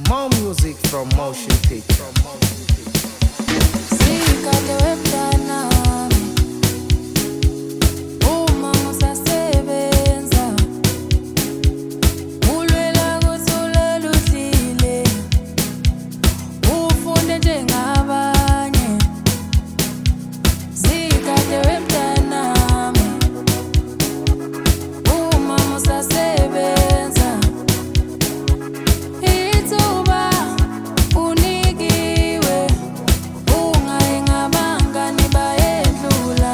More music from Motion Picture. Sikade webdanami uma musasebenza ulwela kuthi uleludlile ufunde njengabanye. Sikade webdanami uma musasebenza ithuba unikiwe ungayingabangani bayedlula.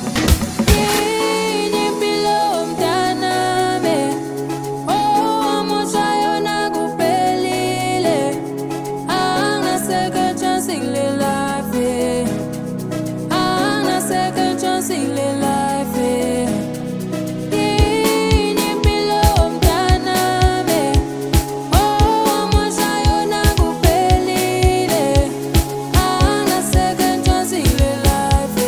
Yinye impilo mntanami owamusha yona kuphelile anginaseke chance kule life anginaseke chance kule life. Yinye impilo mntanami owamusha yona kuphelile anginaseke chance kule life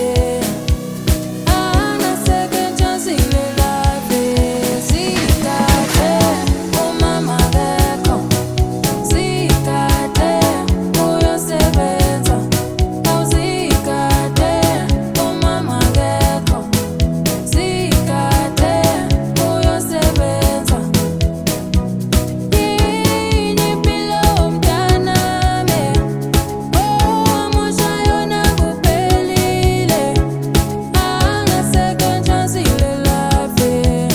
anginaseke chance kule life. Sikade umama akekho sikade uyosebenza awusikade umama akekho sikade uyosebenza. Yinye impilo mntanami owamusha yona kuphelile anginaseke chance kule life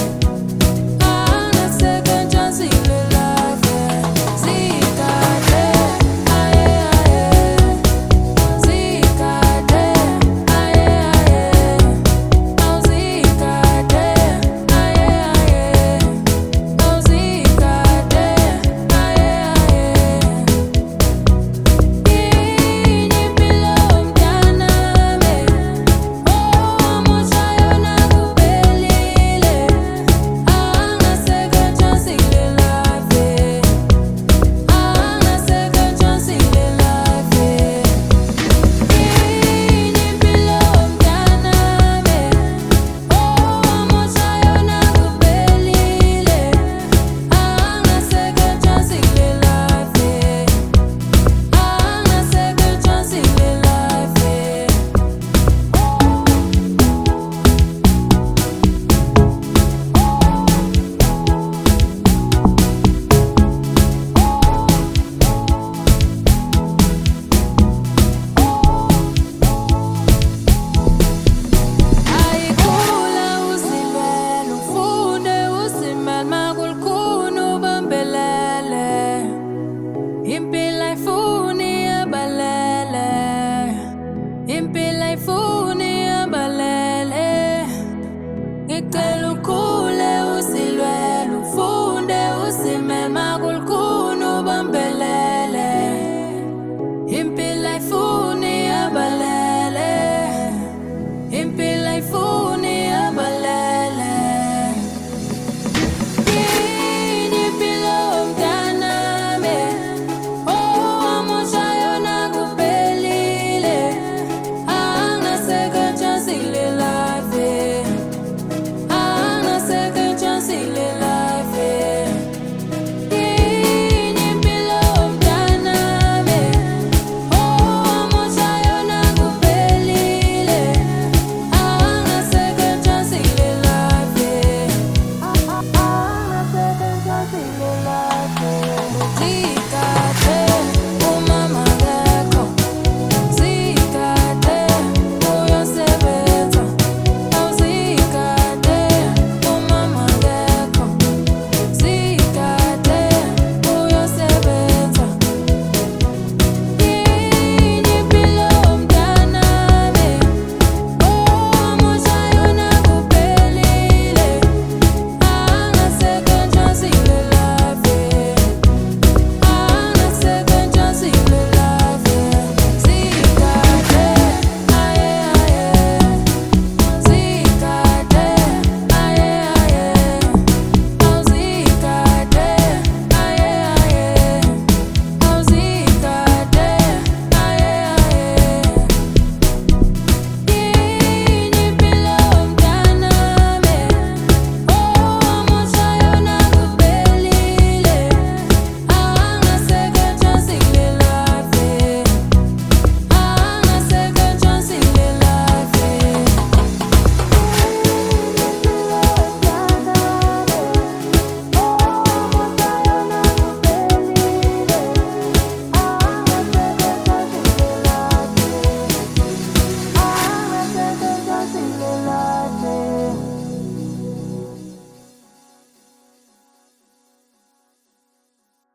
anginaseke chance kule life. Sikade aye aye sikade aye aye awusikade aye aye awusikade aye aye. Yinye impilo mntanami owamusha yona kuphelile anginaseke chance kule life anginaseke chance kule life. Yinye impilo mntanami owamusha yona kuphelile anginaseke chance kule life anginaseke chance kule life. Ayikhula uzilwela ufunde usimele makulukhuni ubambelele impilo ayifuni abalele impilo ayifuni abalele ngicela